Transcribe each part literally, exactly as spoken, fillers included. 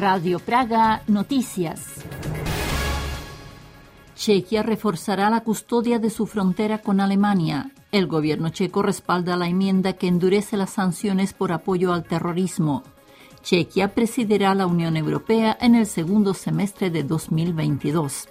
Radio Praga Noticias. Chequia reforzará la custodia de su frontera con Alemania. El gobierno checo respalda la enmienda que endurece las sanciones por apoyo al terrorismo. Chequia presidirá la Unión Europea en el segundo semestre de dos mil veintidós.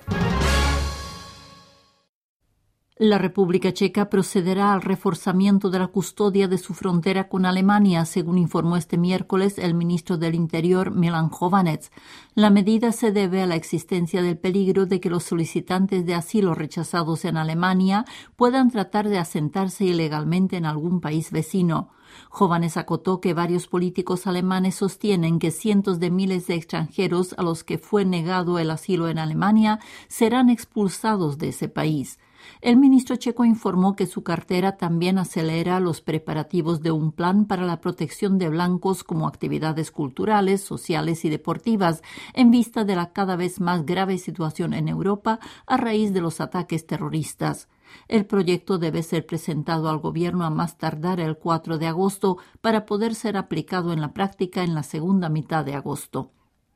La República Checa procederá al reforzamiento de la custodia de su frontera con Alemania, según informó este miércoles el ministro del Interior, Milan Chovanec. La medida se debe a la existencia del peligro de que los solicitantes de asilo rechazados en Alemania puedan tratar de asentarse ilegalmente en algún país vecino. Chovanec acotó que varios políticos alemanes sostienen que cientos de miles de extranjeros a los que fue negado el asilo en Alemania serán expulsados de ese país. El ministro checo informó que su cartera también acelera los preparativos de un plan para la protección de blancos como actividades culturales, sociales y deportivas, en vista de la cada vez más grave situación en Europa a raíz de los ataques terroristas. El proyecto debe ser presentado al gobierno a más tardar el cuatro de agosto para poder ser aplicado en la práctica en la segunda mitad de agosto.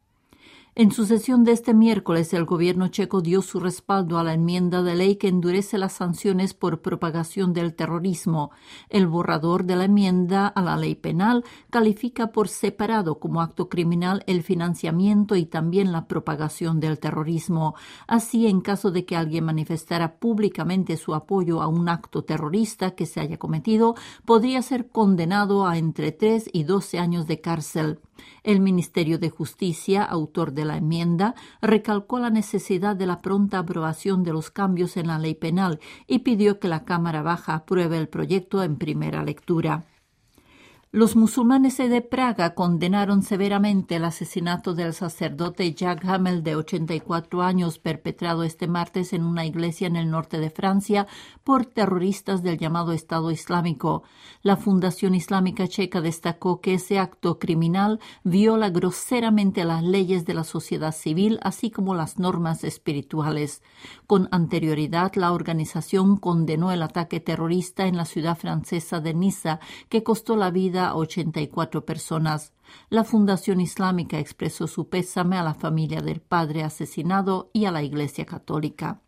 En su sesión de este miércoles, el gobierno checo dio su respaldo a la enmienda de ley que endurece las sanciones por propagación del terrorismo. El borrador de la enmienda a la ley penal califica por separado como acto criminal el financiamiento y también la propagación del terrorismo. Así, en caso de que alguien manifestara públicamente su apoyo a un acto terrorista que se haya cometido, podría ser condenado a entre tres y doce años de cárcel. El Ministerio de Justicia, autor de la enmienda, recalcó la necesidad de la pronta aprobación de los cambios en la ley penal y pidió que la Cámara Baja apruebe el proyecto en primera lectura. Los musulmanes de Praga condenaron severamente el asesinato del sacerdote Jacques Hamel, de ochenta y cuatro años, perpetrado este martes en una iglesia en el norte de Francia por terroristas del llamado Estado Islámico. La Fundación Islámica Checa destacó que ese acto criminal viola groseramente las leyes de la sociedad civil, así como las normas espirituales. Con anterioridad, la organización condenó el ataque terrorista en la ciudad francesa de Niza, que costó la vida a ochenta y cuatro personas. La Fundación Islámica expresó su pésame a la familia del padre asesinado y a la Iglesia Católica.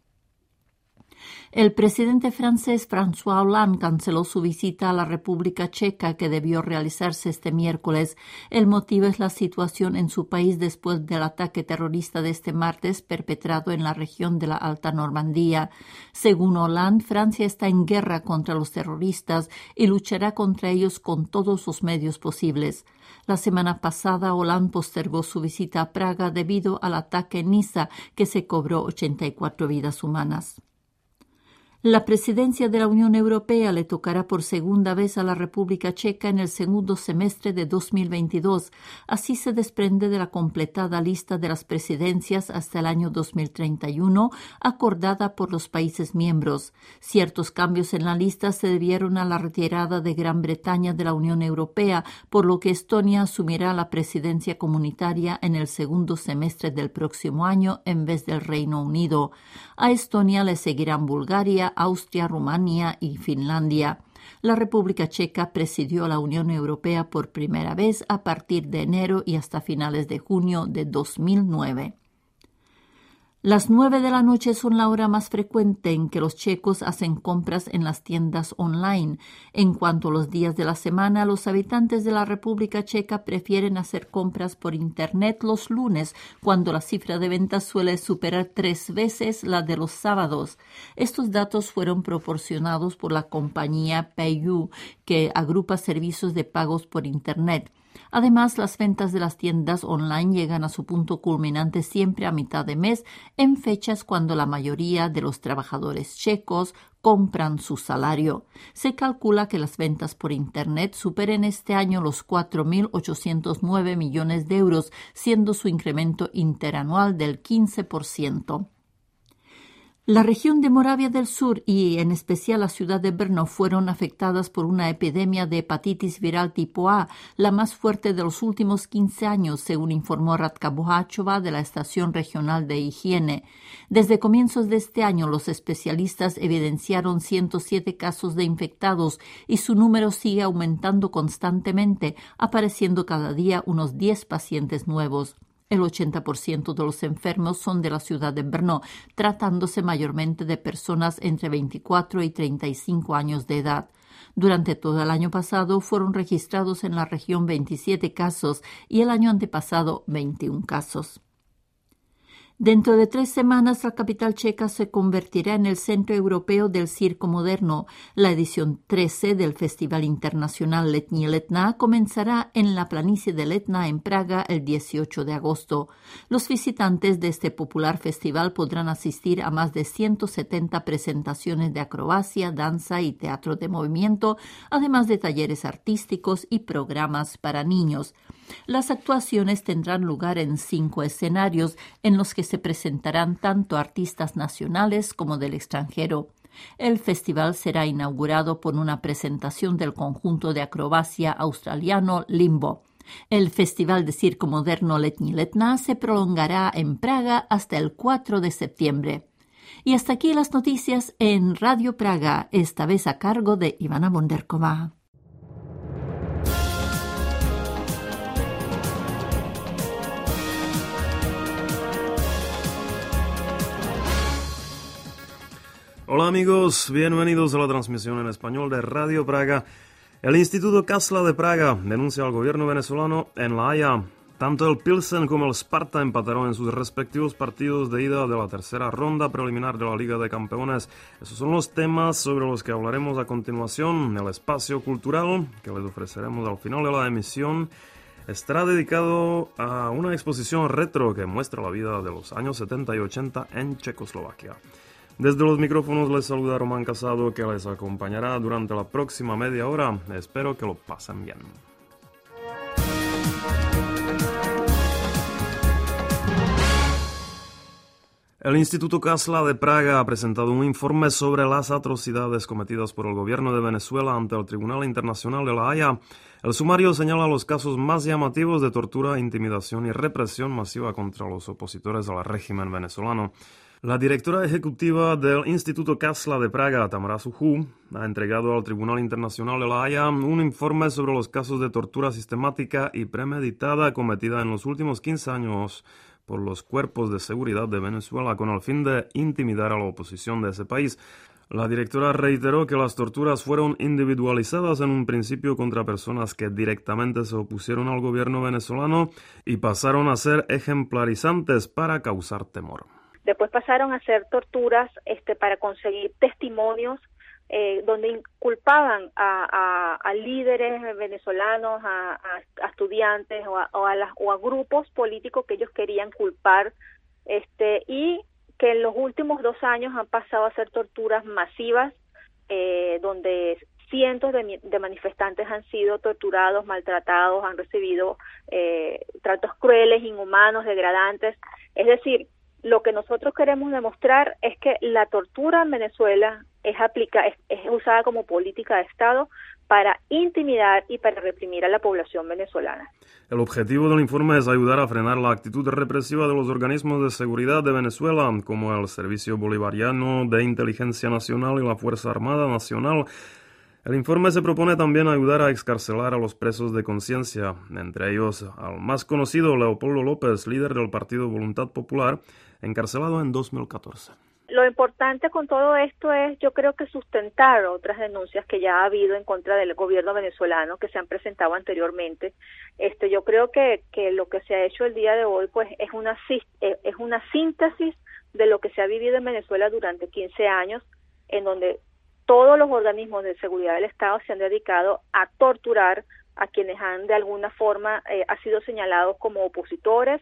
El presidente francés François Hollande canceló su visita a la República Checa, que debió realizarse este miércoles. El motivo es la situación en su país después del ataque terrorista de este martes perpetrado en la región de la Alta Normandía. Según Hollande, Francia está en guerra contra los terroristas y luchará contra ellos con todos los medios posibles. La semana pasada, Hollande postergó su visita a Praga debido al ataque en Niza, que se cobró ochenta y cuatro vidas humanas. La presidencia de la Unión Europea le tocará por segunda vez a la República Checa en el segundo semestre de dos mil veintidós. Así se desprende de la completada lista de las presidencias hasta el año dos mil treinta y uno, acordada por los países miembros. Ciertos cambios en la lista se debieron a la retirada de Gran Bretaña de la Unión Europea, por lo que Estonia asumirá la presidencia comunitaria en el segundo semestre del próximo año en vez del Reino Unido. A Estonia le seguirán Bulgaria, Austria, Rumania y Finlandia. La República Checa presidió la Unión Europea por primera vez a partir de enero y hasta finales de junio de dos mil nueve. Las nueve de la noche son la hora más frecuente en que los checos hacen compras en las tiendas online. En cuanto a los días de la semana, los habitantes de la República Checa prefieren hacer compras por Internet los lunes, cuando la cifra de ventas suele superar tres veces la de los sábados. Estos datos fueron proporcionados por la compañía PayU, que agrupa servicios de pagos por Internet. Además, las ventas de las tiendas online llegan a su punto culminante siempre a mitad de mes, en fechas cuando la mayoría de los trabajadores checos compran su salario. Se calcula que las ventas por Internet superen este año los cuatro mil ochocientos nueve millones de euros, siendo su incremento interanual del quince por ciento. La región de Moravia del Sur y en especial la ciudad de Brno fueron afectadas por una epidemia de hepatitis viral tipo A, la más fuerte de los últimos quince años, según informó Radka Bohachova de la Estación Regional de Higiene. Desde comienzos de este año, los especialistas evidenciaron ciento siete casos de infectados y su número sigue aumentando constantemente, apareciendo cada día unos diez pacientes nuevos. El ochenta por ciento de los enfermos son de la ciudad de Brno, tratándose mayormente de personas entre veinticuatro y treinta y cinco años de edad. Durante todo el año pasado fueron registrados en la región veintisiete casos y el año antepasado veintiún casos. Dentro de tres semanas, la capital checa se convertirá en el Centro Europeo del Circo Moderno. La edición trece del Festival Internacional Letní Letná comenzará en la planicie de Letná, en Praga, el dieciocho de agosto. Los visitantes de este popular festival podrán asistir a más de ciento setenta presentaciones de acrobacia, danza y teatro de movimiento, además de talleres artísticos y programas para niños. Las actuaciones tendrán lugar en cinco escenarios, en los que se presentarán tanto artistas nacionales como del extranjero. El festival será inaugurado por una presentación del conjunto de acrobacia australiano Limbo. El Festival de Circo Moderno Letní Letná se prolongará en Praga hasta el cuatro de septiembre. Y hasta aquí las noticias en Radio Praga, esta vez a cargo de Ivana Bonderková. Hola amigos, bienvenidos a la transmisión en español de Radio Praga. El Instituto Kassla de Praga denuncia al gobierno venezolano en La Haya. Tanto el Pilsen como el Sparta empataron en sus respectivos partidos de ida de la tercera ronda preliminar de la Liga de Campeones. Esos son los temas sobre los que hablaremos a continuación. El espacio cultural que les ofreceremos al final de la emisión estará dedicado a una exposición retro que muestra la vida de los años setenta y ochenta en Checoslovaquia. Desde los micrófonos les saluda Román Casado, que les acompañará durante la próxima media hora. Espero que lo pasen bien. El Instituto Kassla de Praga ha presentado un informe sobre las atrocidades cometidas por el gobierno de Venezuela ante el Tribunal Internacional de La Haya. El sumario señala los casos más llamativos de tortura, intimidación y represión masiva contra los opositores al régimen venezolano. La directora ejecutiva del Instituto Kassla de Praga, Tamara Suchú, ha entregado al Tribunal Internacional de La Haya un informe sobre los casos de tortura sistemática y premeditada cometida en los últimos quince años por los cuerpos de seguridad de Venezuela con el fin de intimidar a la oposición de ese país. La directora reiteró que las torturas fueron individualizadas en un principio contra personas que directamente se opusieron al gobierno venezolano y pasaron a ser ejemplarizantes para causar temor. Después pasaron a hacer torturas este, para conseguir testimonios eh, donde inculpaban a, a, a líderes venezolanos, a, a, a estudiantes o a, o, a las, o a grupos políticos que ellos querían culpar, este, y que en los últimos dos años han pasado a hacer torturas masivas, eh, donde cientos de, de manifestantes han sido torturados, maltratados, han recibido eh, tratos crueles, inhumanos, degradantes. Es decir, lo que nosotros queremos demostrar es que la tortura en Venezuela es, aplica, es, es usada como política de Estado para intimidar y para reprimir a la población venezolana. El objetivo del informe es ayudar a frenar la actitud represiva de los organismos de seguridad de Venezuela, como el Servicio Bolivariano de Inteligencia Nacional y la Fuerza Armada Nacional. El informe se propone también ayudar a excarcelar a los presos de conciencia, entre ellos al más conocido Leopoldo López, líder del Partido Voluntad Popular, encarcelado en dos mil catorce. Lo importante con todo esto es, yo creo que sustentar otras denuncias que ya ha habido en contra del gobierno venezolano que se han presentado anteriormente. Este, yo creo que, que lo que se ha hecho el día de hoy, pues, es una es una síntesis de lo que se ha vivido en Venezuela durante quince años, en donde todos los organismos de seguridad del Estado se han dedicado a torturar a quienes han de alguna forma eh, ha sido señalados como opositores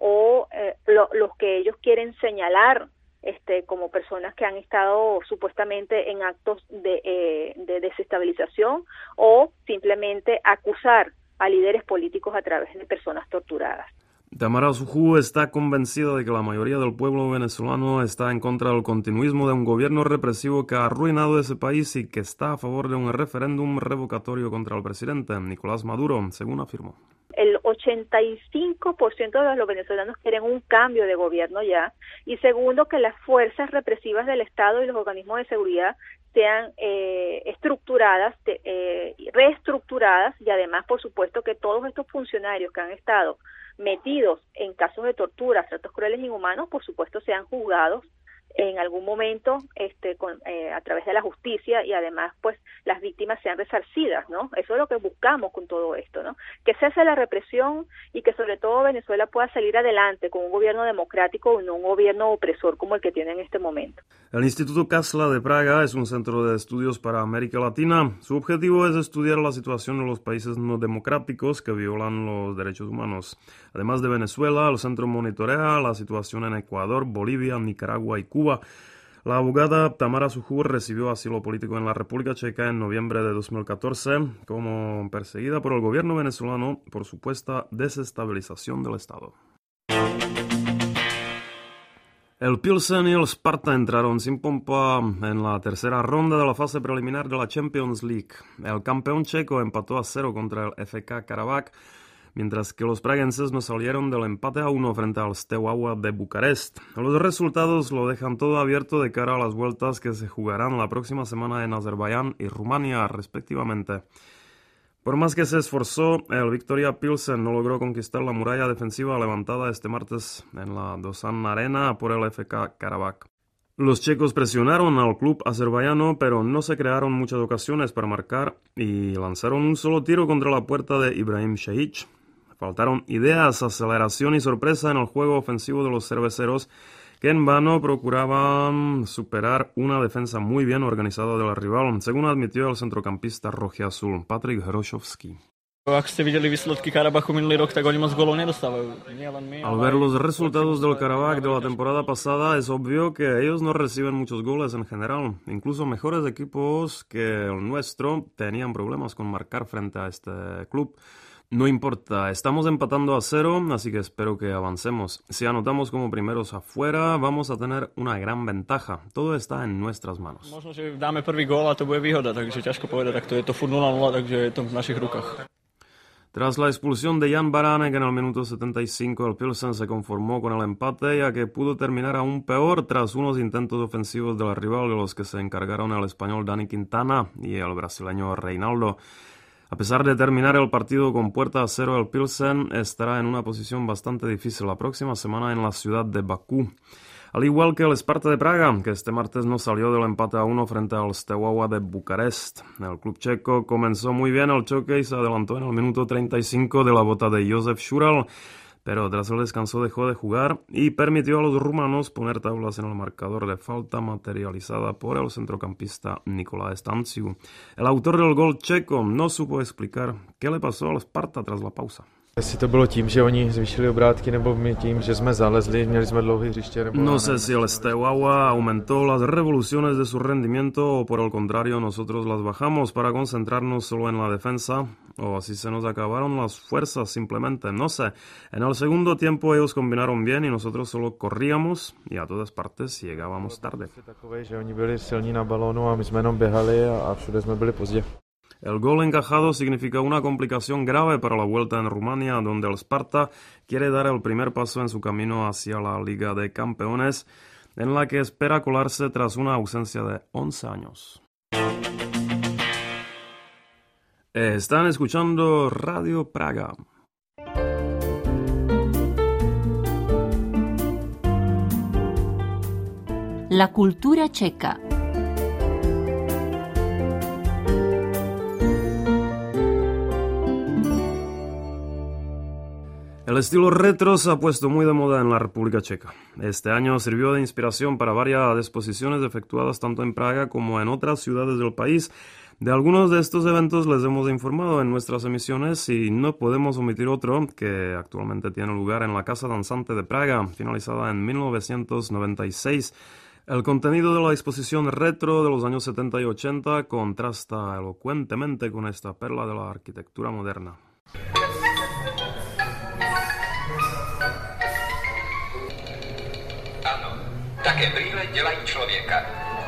o eh, lo, los que ellos quieren señalar este, como personas que han estado supuestamente en actos de, eh, de desestabilización o simplemente acusar a líderes políticos a través de personas torturadas. Tamara Suchú está convencida de que la mayoría del pueblo venezolano está en contra del continuismo de un gobierno represivo que ha arruinado ese país y que está a favor de un referéndum revocatorio contra el presidente Nicolás Maduro, según afirmó. El ochenta y cinco por ciento de los venezolanos quieren un cambio de gobierno ya, y segundo, que las fuerzas represivas del Estado y los organismos de seguridad sean eh, estructuradas, eh, reestructuradas, y además, por supuesto, que todos estos funcionarios que han estado metidos en casos de tortura, tratos crueles e inhumanos, por supuesto sean juzgados en algún momento este con, eh, a través de la justicia, y además pues las víctimas sean resarcidas, ¿no? Eso es lo que buscamos con todo esto, ¿no? Que cese la represión y que sobre todo Venezuela pueda salir adelante con un gobierno democrático y no un gobierno opresor como el que tiene en este momento. El Instituto Kassla de Praga es un centro de estudios para América Latina. Su objetivo es estudiar la situación en los países no democráticos que violan los derechos humanos. Además de Venezuela, el centro monitorea la situación en Ecuador, Bolivia, Nicaragua y Cuba. La abogada Tamara Suchur recibió asilo político en la República Checa en noviembre de dos mil catorce como perseguida por el gobierno venezolano por supuesta desestabilización del Estado. El Pilsen y el Sparta entraron sin pompa en la tercera ronda de la fase preliminar de la Champions League. El campeón checo empató a cero contra el F K Karabakh, mientras que los praguenses no salieron del empate a uno frente al Steaua de Bucarest. Los resultados lo dejan todo abierto de cara a las vueltas que se jugarán la próxima semana en Azerbaiyán y Rumania, respectivamente. Por más que se esforzó, el Victoria Pilsen no logró conquistar la muralla defensiva levantada este martes en la Dozan Arena por el F K Karabakh. Los checos presionaron al club azerbaiyano, pero no se crearon muchas ocasiones para marcar y lanzaron un solo tiro contra la puerta de Ibrahim Šehić. Faltaron ideas, aceleración y sorpresa en el juego ofensivo de los cerveceros, que en vano procuraban superar una defensa muy bien organizada de la rival, según admitió el centrocampista rojiazul Patrik Hrošovský. Al ver los resultados del Karabakh de la temporada pasada, es obvio que ellos no reciben muchos goles en general. Incluso mejores equipos que el nuestro tenían problemas con marcar frente a este club. No importa, estamos empatando a cero, así que espero que avancemos. Si anotamos como primeros afuera, vamos a tener una gran ventaja. Todo está en nuestras manos. Tras la expulsión de Jan Baranek en el minuto setenta y cinco, el Pilsen se conformó con el empate, ya que pudo terminar aún peor tras unos intentos ofensivos de la rival, de los que se encargaron el español Dani Quintana y el brasileño Reinaldo. A pesar de terminar el partido con puerta a cero, el Pilsen estará en una posición bastante difícil la próxima semana en la ciudad de Bakú. Al igual que el Sparta de Praga, que este martes no salió del empate a uno frente al Steaua de Bucarest. El club checo comenzó muy bien el choque y se adelantó en el minuto treinta y cinco de la bota de Josef Šural, pero tras el descanso dejó de jugar y permitió a los rumanos poner tablas en el marcador de falta materializada por el centrocampista Nicolae Stanciu. El autor del gol checo no supo explicar qué le pasó al Sparta tras la pausa. Jestli to bylo tím, že oni zvýšili obrátky, nebo my tím, že jsme zalezli, měli jsme dlouhé hřiště, nebo... No sé si el Steaua aumentó las revoluciones de su rendimiento o por el contrario nosotros las bajamos para concentrarnos solo en la defensa, o así se nos acabaron las fuerzas simplemente, no sé. En el segundo tiempo ellos combinaron bien y nosotros solo corríamos y a todas partes llegábamos tarde. Takovej, že oni byli silní na balónu a my jsme jenom běhali a všude jsme byli pozdě. El gol encajado significa una complicación grave para la vuelta en Rumania, donde el Sparta quiere dar el primer paso en su camino hacia la Liga de Campeones, en la que espera colarse tras una ausencia de once años. Están escuchando Radio Praga. La cultura checa. El estilo retro se ha puesto muy de moda en la República Checa. Este año sirvió de inspiración para varias exposiciones efectuadas tanto en Praga como en otras ciudades del país. De algunos de estos eventos les hemos informado en nuestras emisiones y no podemos omitir otro que actualmente tiene lugar en la Casa Danzante de Praga, finalizada en mil novecientos noventa y seis. El contenido de la exposición retro de los años setenta y ochenta contrasta elocuentemente con esta perla de la arquitectura moderna. Také brýle dělají člověka.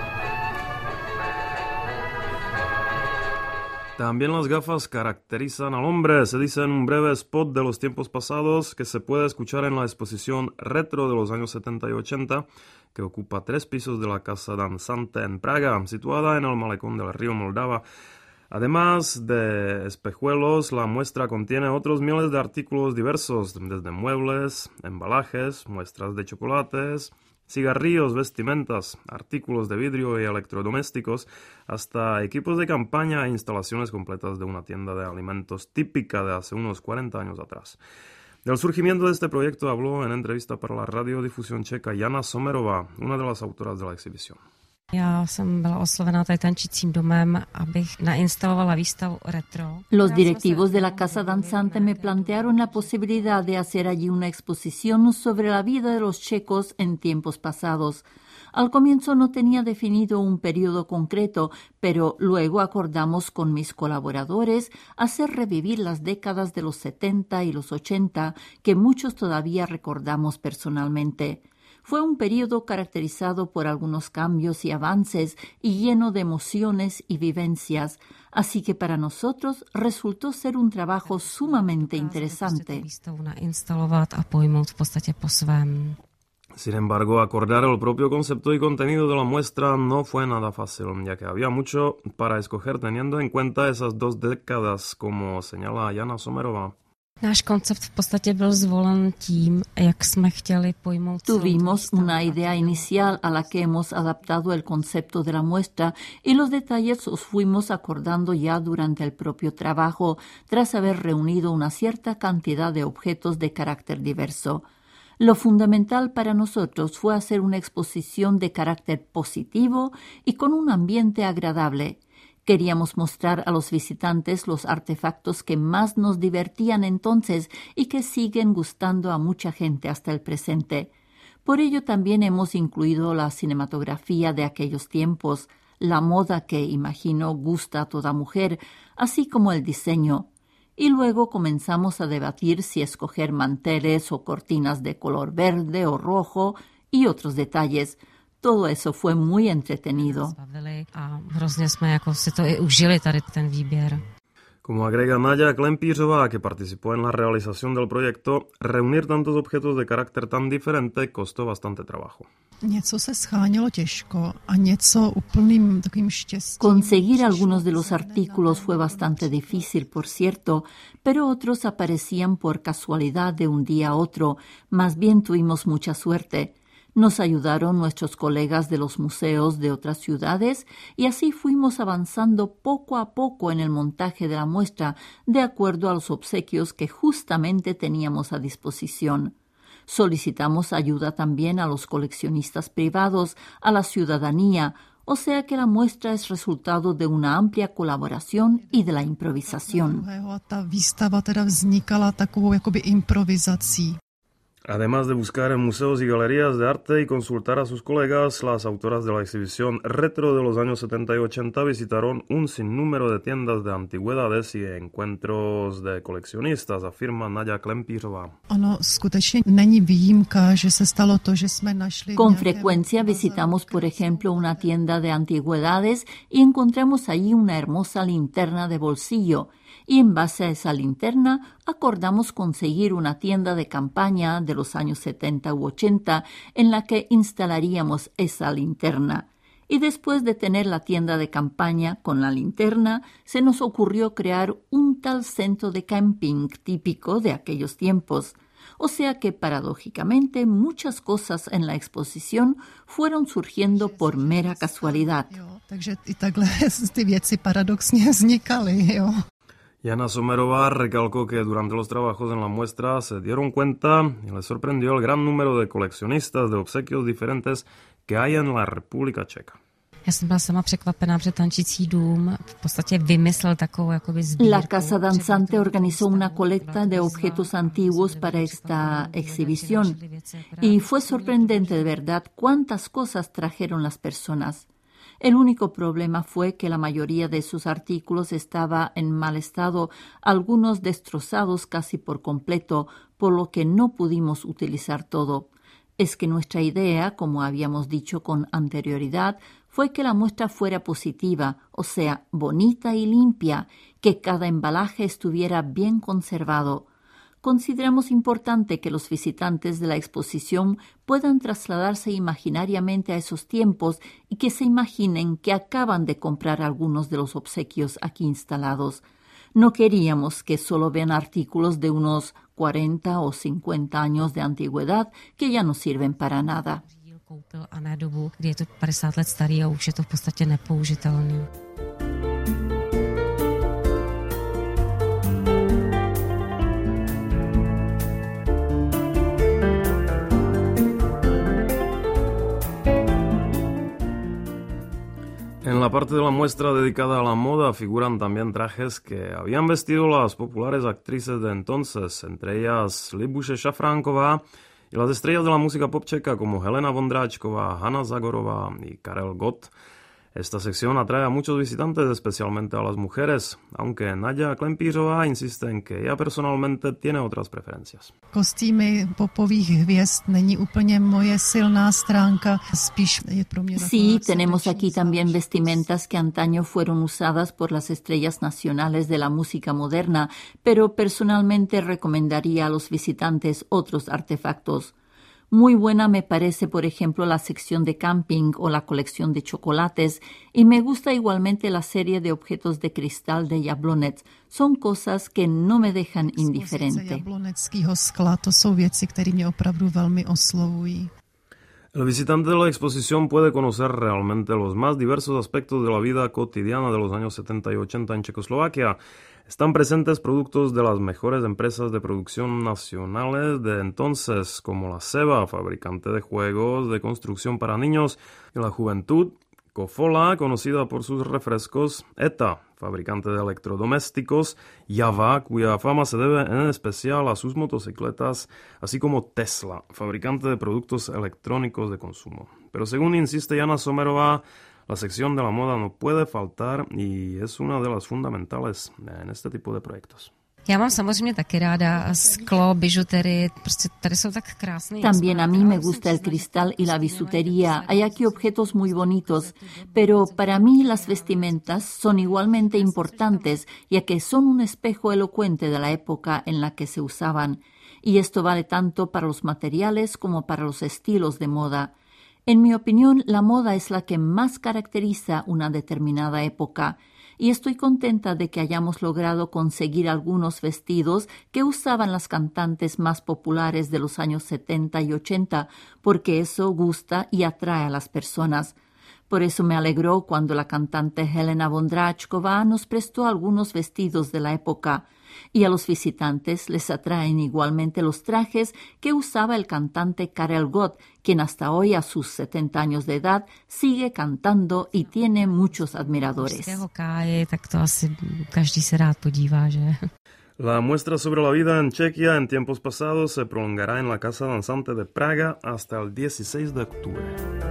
También las gafas caracterizan al hombre. Se dice en un breve spot de los tiempos pasados que se puede escuchar en la exposición retro de los años setenta y ochenta, que ocupa tres pisos de la Casa Danzante en Praga, situada en el malecón del río Moldava. Además de espejuelos, la muestra contiene otros miles de artículos diversos, desde muebles, embalajes, muestras de chocolates, cigarrillos, vestimentas, artículos de vidrio y electrodomésticos, hasta equipos de campaña e instalaciones completas de una tienda de alimentos típica de hace unos cuarenta años atrás. Del surgimiento de este proyecto habló en entrevista para la radiodifusión checa Jana Somerová, una de las autoras de la exhibición. Já jsem byla oslovená tady tančícím domem, abych nainstalovala výstavu retro. Los directivos de la Casa Danzante me plantearon la posibilidad de hacer allí una exposición sobre la vida de los checos en tiempos pasados. Al comienzo no tenía definido un periodo concreto, pero luego acordamos con mis colaboradores hacer revivir las décadas de los setenta y los ochenta, que muchos todavía recordamos personalmente. Fue un periodo caracterizado por algunos cambios y avances y lleno de emociones y vivencias, así que para nosotros resultó ser un trabajo sumamente interesante. Sin embargo, acordar el propio concepto y contenido de la muestra no fue nada fácil, ya que había mucho para escoger teniendo en cuenta esas dos décadas, como señala Jana Somerová. Náš koncept v podstatě byl zvolen tím, jak jsme chtěli pojmout. Tuvimos una idea inicial a la que hemos adaptado el concepto de la muestra y los detalles los fuimos acordando ya durante el propio trabajo, tras haber reunido una cierta cantidad de objetos de carácter diverso. Lo fundamental para nosotros fue hacer una exposición de carácter positivo y con un ambiente agradable. Queríamos mostrar a los visitantes los artefactos que más nos divertían entonces y que siguen gustando a mucha gente hasta el presente. Por ello también hemos incluido la cinematografía de aquellos tiempos, la moda que, imagino, gusta a toda mujer, así como el diseño. Y luego comenzamos a debatir si escoger manteles o cortinas de color verde o rojo y otros detalles. Todo eso fue muy entretenido. Como agrega Nadia Klempířová, que participó en la realización del proyecto, reunir tantos objetos de carácter tan diferente costó bastante trabajo. Conseguir algunos de los artículos fue bastante difícil, por cierto, pero otros aparecían por casualidad de un día a otro. Más bien tuvimos mucha suerte. Nos ayudaron nuestros colegas de los museos de otras ciudades y así fuimos avanzando poco a poco en el montaje de la muestra de acuerdo a los obsequios que justamente teníamos a disposición. Solicitamos ayuda también a los coleccionistas privados, a la ciudadanía, o sea que la muestra es resultado de una amplia colaboración y de la improvisación. Además de buscar en museos y galerías de arte y consultar a sus colegas, las autoras de la exhibición Retro de los años setenta y ochenta visitaron un sinnúmero de tiendas de antigüedades y encuentros de coleccionistas, afirma Nadia Klempířová. Con frecuencia visitamos, por ejemplo, una tienda de antigüedades y encontramos allí una hermosa linterna de bolsillo. Y en base a esa linterna acordamos conseguir una tienda de campaña de los años setenta u ochenta en la que instalaríamos esa linterna. Y después de tener la tienda de campaña con la linterna, se nos ocurrió crear un tal centro de camping típico de aquellos tiempos. O sea que, paradójicamente, muchas cosas en la exposición fueron surgiendo por mera casualidad. Jana Somerová recalcó que durante los trabajos en la muestra se dieron cuenta y les sorprendió el gran número de coleccionistas de obsequios diferentes que hay en la República Checa. La Casa Danzante organizó una colecta de objetos antiguos para esta exhibición y fue sorprendente de verdad cuántas cosas trajeron las personas. El único problema fue que la mayoría de sus artículos estaba en mal estado, algunos destrozados casi por completo, por lo que no pudimos utilizar todo. Es que nuestra idea, como habíamos dicho con anterioridad, fue que la muestra fuera positiva, o sea, bonita y limpia, que cada embalaje estuviera bien conservado. consideramos importante que los visitantes de la exposición puedan trasladarse imaginariamente a esos tiempos y que se imaginen que acaban de comprar algunos de los obsequios aquí instalados. No queríamos que solo vean artículos de unos cuarenta o cincuenta años de antigüedad que ya no sirven para nada. Koupil a ne dobu, kdy je to padesát let starý a už je to v podstatě nepoužitelný. En la parte de la muestra dedicada a la moda figuran también trajes que habían vestido las populares actrices de entonces, entre ellas Libuše Šafránková y las estrellas de la música pop checa como Helena Vondráčková, Hanna Zagorová y Karel Gott. Esta sección atrae a muchos visitantes, especialmente a las mujeres, aunque Nadia Klempířová insiste en que ella personalmente tiene otras preferencias. Kostýmy popových hvězd není úplně moje silná stránka, spíš je pro mě. Sí, tenemos aquí también vestimentas que antaño fueron usadas por las estrellas nacionales de la música moderna, pero personalmente recomendaría a los visitantes otros artefactos. Muy buena me parece, por ejemplo, la sección de camping o la colección de chocolates, y me gusta igualmente la serie de objetos de cristal de Jablonec. Son cosas que no me dejan indiferente. Jabloneckého skla, to jsou věci, které mě opravdu velmi oslovují. El visitante de la exposición puede conocer realmente los más diversos aspectos de la vida cotidiana de los años setenta y ochenta en Checoslovaquia. Están presentes productos de las mejores empresas de producción nacionales de entonces, como la Seba, fabricante de juegos de construcción para niños y la juventud, Kofola, conocida por sus refrescos, ETA, fabricante de electrodomésticos, Java, cuya fama se debe en especial a sus motocicletas, así como Tesla, fabricante de productos electrónicos de consumo. Pero según insiste Jana Somerová, la sección de la moda no puede faltar y es una de las fundamentales en este tipo de proyectos. Já mám samozřejmě taky ráda sklo, bižuterii, prostě tady jsou tak krásné. También a mí me gusta el cristal y la bisutería. Hay aquí objetos muy bonitos, pero para mí las vestimentas son igualmente importantes, ya que son un espejo elocuente de la época en la que se usaban. Y esto vale tanto para los materiales como para los estilos de moda. En mi opinión, la moda es la que más caracteriza una determinada época, y estoy contenta de que hayamos logrado conseguir algunos vestidos que usaban las cantantes más populares de los años setenta y ochenta, porque eso gusta y atrae a las personas. Por eso me alegró cuando la cantante Helena Vondráčková nos prestó algunos vestidos de la época, y a los visitantes les atraen igualmente los trajes que usaba el cantante Karel Gott, quien hasta hoy a sus setenta años de edad sigue cantando y tiene muchos admiradores. La muestra sobre la vida en Chequia en tiempos pasados se prolongará en la Casa Danzante de Praga hasta el dieciséis de octubre.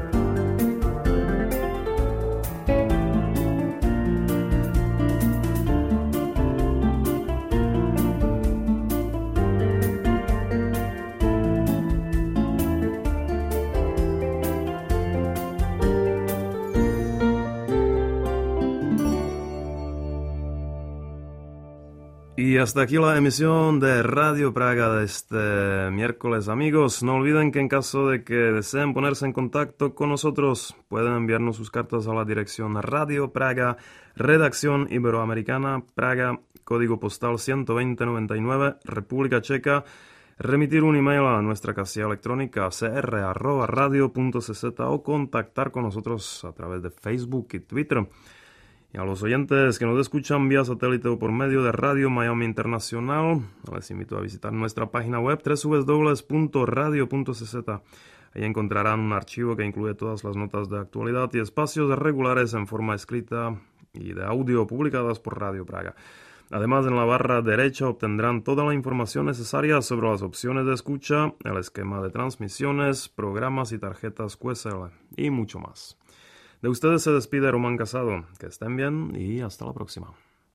Y hasta aquí la emisión de Radio Praga de este miércoles, amigos. No olviden que en caso de que deseen ponerse en contacto con nosotros, pueden enviarnos sus cartas a la dirección Radio Praga, Redacción Iberoamericana, Praga, código postal ciento veinte noventa y nueve, República Checa, remitir un email a nuestra casilla electrónica c r arroba radio punto c z o contactar con nosotros a través de Facebook y Twitter. Y a los oyentes que nos escuchan vía satélite o por medio de Radio Miami Internacional, les invito a visitar nuestra página web doble u doble u doble u punto radio punto c z. Ahí encontrarán un archivo que incluye todas las notas de actualidad y espacios regulares en forma escrita y de audio publicadas por Radio Praga. Además, en la barra derecha obtendrán toda la información necesaria sobre las opciones de escucha, el esquema de transmisiones, programas y tarjetas Q S L y mucho más. De ustedes se despide Román Casado. Que estén bien y hasta la próxima.